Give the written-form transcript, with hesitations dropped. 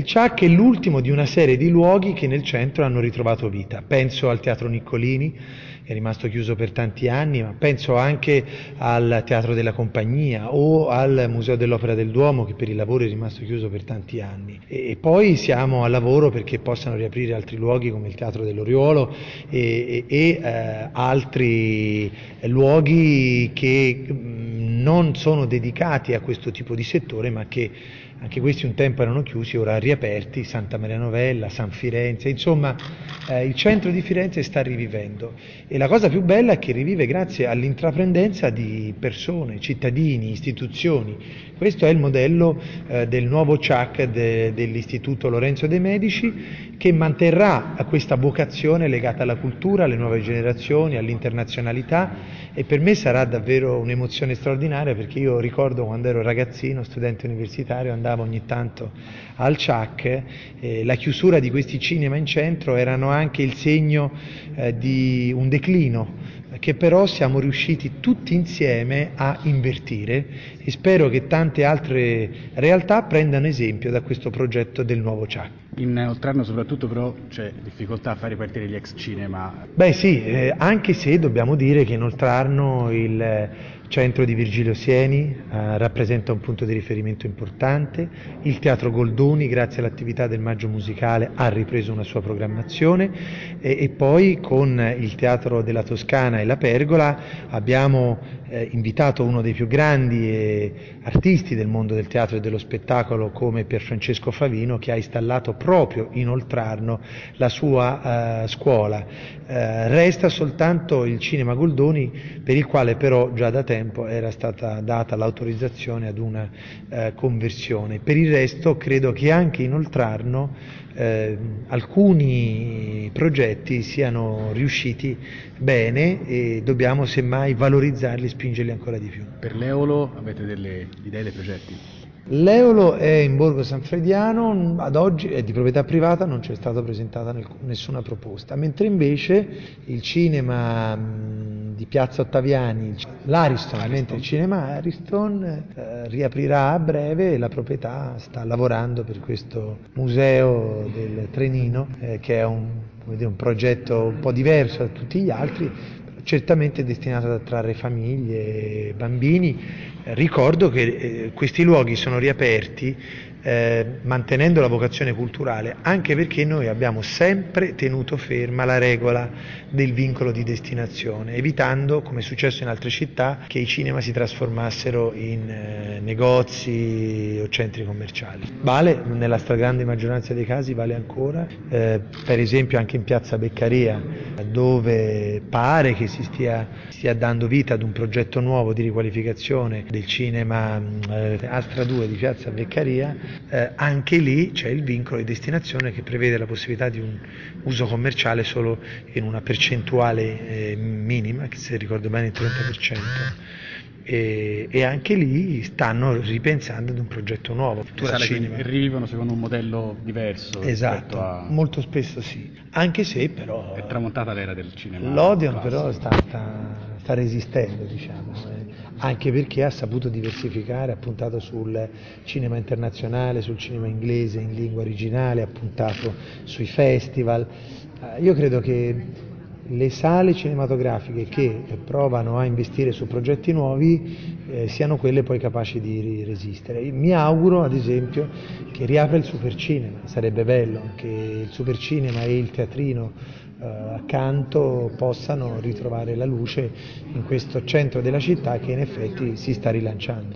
Il Ciak è l'ultimo di una serie di luoghi che nel centro hanno ritrovato vita. Penso al Teatro Niccolini, che è rimasto chiuso per tanti anni, ma penso anche al Teatro della Compagnia o al Museo dell'Opera del Duomo, che per i lavori è rimasto chiuso per tanti anni. E poi siamo al lavoro perché possano riaprire altri luoghi come il Teatro dell'Oriolo e altri luoghi che non sono dedicati a questo tipo di settore, ma che anche questi un tempo erano chiusi, ora riaperti, Santa Maria Novella, San Firenze, insomma il centro di Firenze sta rivivendo e la cosa più bella è che rivive grazie all'intraprendenza di persone, cittadini, istituzioni. Questo è il modello del nuovo Ciak dell'Istituto Lorenzo de' Medici, che manterrà questa vocazione legata alla cultura, alle nuove generazioni, all'internazionalità, e per me sarà davvero un'emozione straordinaria, perché io ricordo quando ero ragazzino, studente universitario, andavo ogni tanto al Ciak, la chiusura di questi cinema in centro erano anche il segno di un declino che però siamo riusciti tutti insieme a invertire, e spero che tante altre realtà prendano esempio da questo progetto del nuovo Ciak. In Oltrarno soprattutto però c'è difficoltà a far ripartire gli ex cinema. Beh sì, anche se dobbiamo dire che in Oltrarno il centro di Virgilio Sieni rappresenta un punto di riferimento importante, il Teatro Goldoni, grazie all'attività del Maggio Musicale, ha ripreso una sua programmazione e poi con il Teatro della Toscana e la Pergola abbiamo invitato uno dei più grandi artisti del mondo del teatro e dello spettacolo come Pierfrancesco Favino, che ha installato proprio in Oltrarno la sua scuola. Resta soltanto il Cinema Goldoni, per il quale però già da tempo era stata data l'autorizzazione ad una conversione. Per il resto credo che anche in Oltrarno alcuni progetti siano riusciti bene e dobbiamo semmai valorizzarli, spingerli ancora di più. Per l'Eolo avete delle idee, dei progetti? L'Eolo è in Borgo Sanfrediano, ad oggi è di proprietà privata, non c'è stata presentata nessuna proposta, mentre invece il cinema di Piazza Ottaviani, l'Ariston, mentre il cinema Ariston riaprirà a breve, e la proprietà sta lavorando per questo museo del Trenino, che è un progetto un po' diverso da tutti gli altri, certamente destinato ad attrarre famiglie e bambini. Ricordo che questi luoghi sono riaperti mantenendo la vocazione culturale, anche perché noi abbiamo sempre tenuto ferma la regola del vincolo di destinazione, evitando, come è successo in altre città, che i cinema si trasformassero in negozi o centri commerciali. Vale, nella stragrande maggioranza dei casi vale ancora, per esempio anche in Piazza Beccaria, dove pare che si stia dando vita ad un progetto nuovo di riqualificazione del cinema Astra 2 di Piazza Beccaria. Anche lì c'è il vincolo di destinazione che prevede la possibilità di un uso commerciale solo in una percentuale minima, che se ricordo bene il 30%. E anche lì stanno ripensando ad un progetto nuovo. Le sale quindi rivivono secondo un modello diverso. Esatto, molto spesso sì, anche se però è tramontata l'era del cinema. l'Odeon però sta resistendo, diciamo, anche perché ha saputo diversificare, ha puntato sul cinema internazionale, sul cinema inglese in lingua originale, ha puntato sui festival. Io credo che le sale cinematografiche che provano a investire su progetti nuovi siano quelle poi capaci di resistere. Mi auguro ad esempio che riapra il supercinema, sarebbe bello che il supercinema e il teatrino accanto possano ritrovare la luce in questo centro della città che in effetti si sta rilanciando.